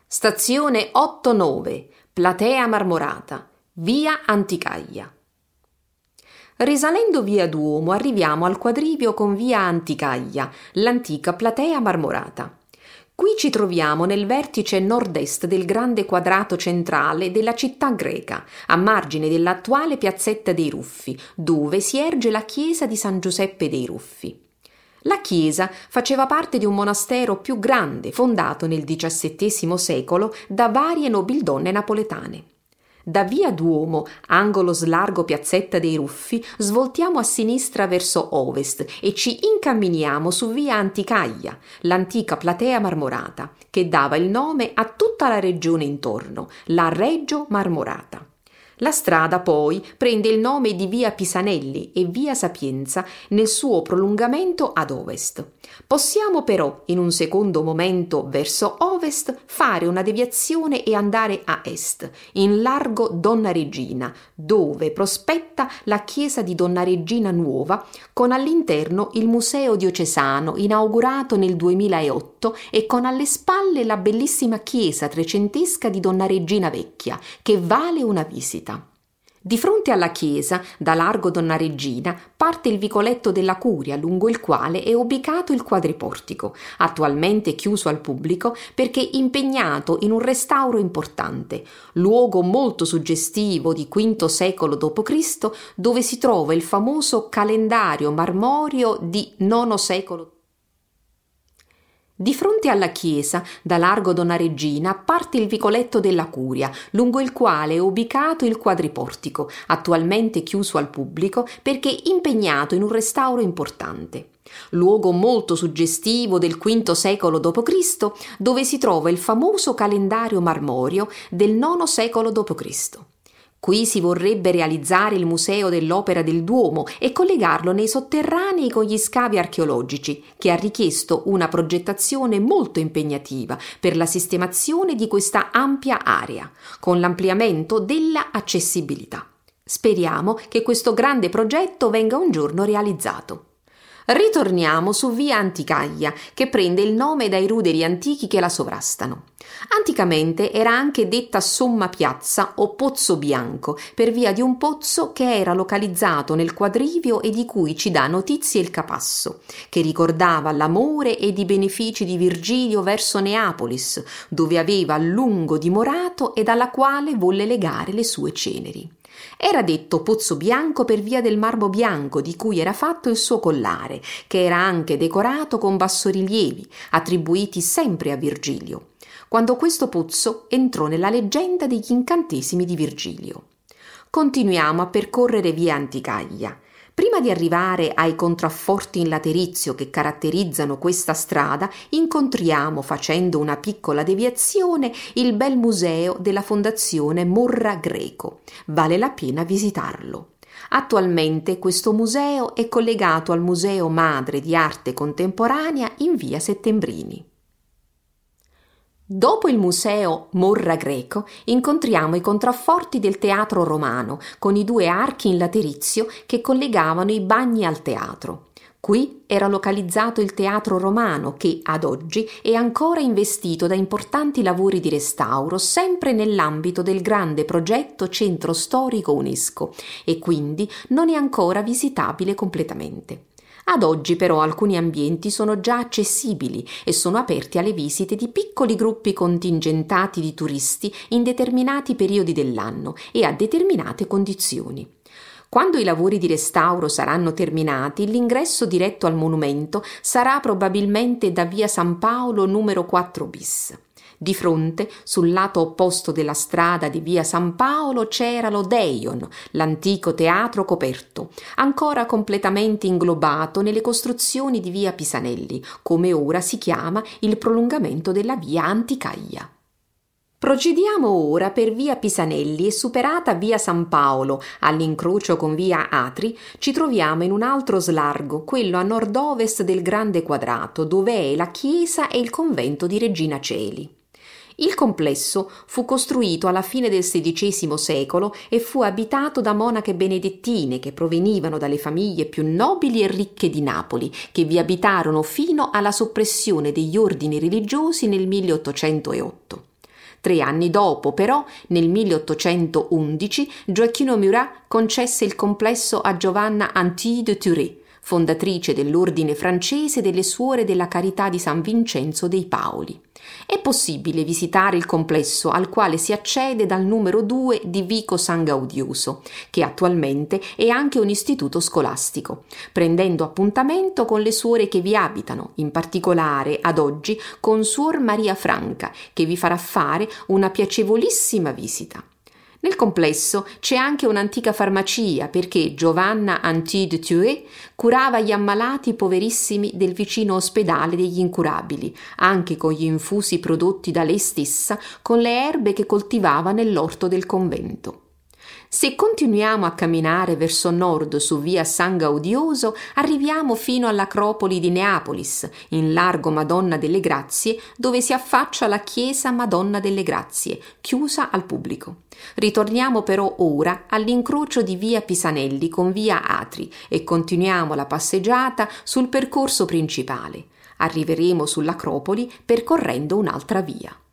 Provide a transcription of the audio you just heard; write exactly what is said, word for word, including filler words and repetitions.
Stazione otto nove, Platea Marmorata, via Anticaglia. Risalendo via Duomo arriviamo al quadrivio con via Anticaglia, l'antica Platea Marmorata. Qui ci troviamo nel vertice nord-est del grande quadrato centrale della città greca, a margine dell'attuale piazzetta dei Ruffi, dove si erge la chiesa di San Giuseppe dei Ruffi. La chiesa faceva parte di un monastero più grande, fondato nel diciassettesimo secolo da varie nobildonne napoletane. Da via Duomo, angolo slargo piazzetta dei Ruffi, svoltiamo a sinistra verso ovest e ci incamminiamo su via Anticaglia, l'antica Platea Marmorata, che dava il nome a tutta la regione intorno, la Regio Marmorata. La strada poi prende il nome di via Pisanelli e via Sapienza nel suo prolungamento ad ovest. Possiamo però, in un secondo momento verso ovest, fare una deviazione e andare a est, in largo Donna Regina, dove prospetta la chiesa di Donna Regina Nuova, con all'interno il museo diocesano inaugurato nel duemilaotto e con alle spalle la bellissima chiesa trecentesca di Donna Regina Vecchia, che vale una visita. Di fronte alla chiesa, da largo Donna Regina, parte il vicoletto della Curia, lungo il quale è ubicato il quadriportico, attualmente chiuso al pubblico perché impegnato in un restauro importante, luogo molto suggestivo di quinto secolo dopo Cristo, dove si trova il famoso calendario marmoreo di nono secolo. Di fronte alla chiesa, da largo Donna Regina, parte il vicoletto della Curia, lungo il quale è ubicato il quadriportico, attualmente chiuso al pubblico perché impegnato in un restauro importante. Luogo molto suggestivo del quinto secolo dopo Cristo, dove si trova il famoso calendario marmoreo del nono secolo dopo Cristo. Qui si vorrebbe realizzare il Museo dell'Opera del Duomo e collegarlo nei sotterranei con gli scavi archeologici, che ha richiesto una progettazione molto impegnativa per la sistemazione di questa ampia area, con l'ampliamento della accessibilità. Speriamo che questo grande progetto venga un giorno realizzato. Ritorniamo su via Anticaglia, che prende il nome dai ruderi antichi che la sovrastano. Anticamente era anche detta Somma Piazza o Pozzo Bianco, per via di un pozzo che era localizzato nel quadrivio e di cui ci dà notizie il Capasso, che ricordava l'amore ed i benefici di Virgilio verso Neapolis, dove aveva a lungo dimorato e dalla quale volle legare le sue ceneri. Era detto Pozzo Bianco per via del marmo bianco di cui era fatto il suo collare, che era anche decorato con bassorilievi, attribuiti sempre a Virgilio, quando questo pozzo entrò nella leggenda degli incantesimi di Virgilio. Continuiamo a percorrere via Anticaglia. Prima di arrivare ai contrafforti in laterizio che caratterizzano questa strada, incontriamo, facendo una piccola deviazione, il bel museo della Fondazione Morra Greco. Vale la pena visitarlo. Attualmente questo museo è collegato al Museo Madre di Arte Contemporanea in via Settembrini. Dopo il museo Morra Greco incontriamo i contrafforti del Teatro Romano con i due archi in laterizio che collegavano i bagni al teatro. Qui era localizzato il Teatro Romano che ad oggi è ancora investito da importanti lavori di restauro sempre nell'ambito del grande progetto Centro Storico UNESCO e quindi non è ancora visitabile completamente. Ad oggi però alcuni ambienti sono già accessibili e sono aperti alle visite di piccoli gruppi contingentati di turisti in determinati periodi dell'anno e a determinate condizioni. Quando i lavori di restauro saranno terminati, l'ingresso diretto al monumento sarà probabilmente da via San Paolo numero quattro bis. Di fronte, sul lato opposto della strada di via San Paolo, c'era l'Odeion, l'antico teatro coperto, ancora completamente inglobato nelle costruzioni di via Pisanelli, come ora si chiama il prolungamento della via Anticaglia. Procediamo ora per via Pisanelli e superata via San Paolo, all'incrocio con via Atri, ci troviamo in un altro slargo, quello a nord-ovest del grande quadrato, dove è la chiesa e il convento di Regina Coeli. Il complesso fu costruito alla fine del sedicesimo secolo e fu abitato da monache benedettine che provenivano dalle famiglie più nobili e ricche di Napoli, che vi abitarono fino alla soppressione degli ordini religiosi nel milleottocentootto. Tre anni dopo, però, nel milleottocentoundici, Gioacchino Murat concesse il complesso a Giovanna Anty de Thuré, fondatrice dell'ordine francese delle Suore della Carità di San Vincenzo dei Paoli. È possibile visitare il complesso, al quale si accede dal numero due di Vico San Gaudioso, che attualmente è anche un istituto scolastico, prendendo appuntamento con le suore che vi abitano, in particolare ad oggi con Suor Maria Franca, che vi farà fare una piacevolissima visita. Nel complesso c'è anche un'antica farmacia, perché Giovanna Anty de Thuré curava gli ammalati poverissimi del vicino ospedale degli incurabili, anche con gli infusi prodotti da lei stessa con le erbe che coltivava nell'orto del convento. Se continuiamo a camminare verso nord su via San Gaudioso, arriviamo fino all'Acropoli di Neapolis, in largo Madonna delle Grazie, dove si affaccia la chiesa Madonna delle Grazie, chiusa al pubblico. Ritorniamo però ora all'incrocio di via Pisanelli con via Atri e continuiamo la passeggiata sul percorso principale. Arriveremo sull'Acropoli percorrendo un'altra via.